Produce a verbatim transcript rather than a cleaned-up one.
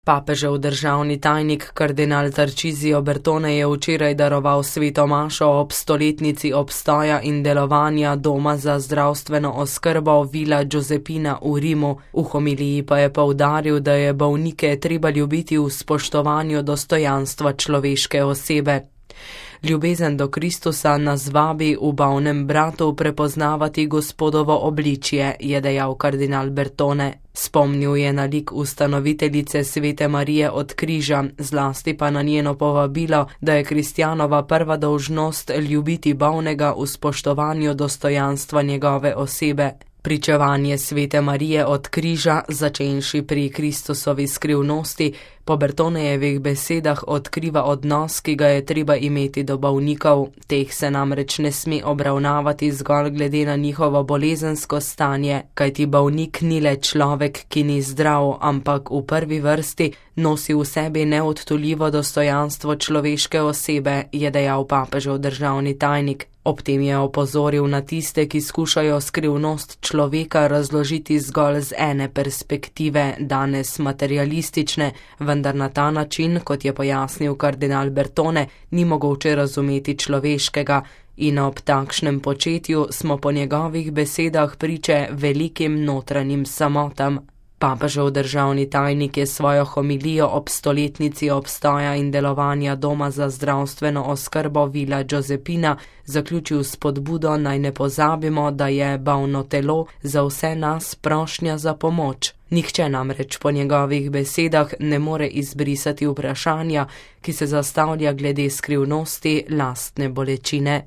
Papežev državni tajnik kardinal Tarcisio Bertone je včeraj daroval sveto mašo ob stoletnici obstoja in delovanja Doma za zdravstveno oskrbo Villa Giuseppina v Rimu. V homiliji pa je poudaril, da je bolnike treba ljubiti v spoštovanju dostojanstva človeške osebe. Ljubezen do Kristusa nas vabi v bolnem bratu prepoznavati Gospodovo obličje, je dejal kardinal Bertone. Spomnil je na lik ustanoviteljice Svete Marije od križa, zlasti pa na njeno povabilo, da je kristjanova prva dolžnost ljubiti bolnega v spoštovanju dostojanstva njegove osebe. Pričevanje Svete Marije od križa, začenši pri Kristusovi skrivnosti, po Bertonejevih besedah odkriva odnos, ki ga je treba imeti do bolnikov. Teh se namreč ne sme obravnavati zgolj glede na njihovo bolezensko stanje, kajti bolnik ni le človek, ki ni zdrav, ampak v prvi vrsti nosi v sebi neodtuljivo dostojanstvo človeške osebe, je dejal papežev državni tajnik. Ob tem je opozoril na tiste, ki skušajo skrivnost človeka razložiti zgolj z ene perspektive, danes materialistične, vendar na ta način, kot je pojasnil kardinal Bertone, ni mogoče razumeti človeškega in ob takšnem početju smo po njegovih besedah priče velikim notranjim samotam. Papežev državni tajnik je svojo homilijo ob stoletnici obstoja in delovanja Doma za zdravstveno oskrbo Villa Giuseppina zaključil s spodbudo, naj ne pozabimo, da je bolno telo za vse nas prošnja za pomoč. Nihče namreč po njegovih besedah ne more izbrisati vprašanja, ki se zastavlja glede skrivnosti lastne bolečine.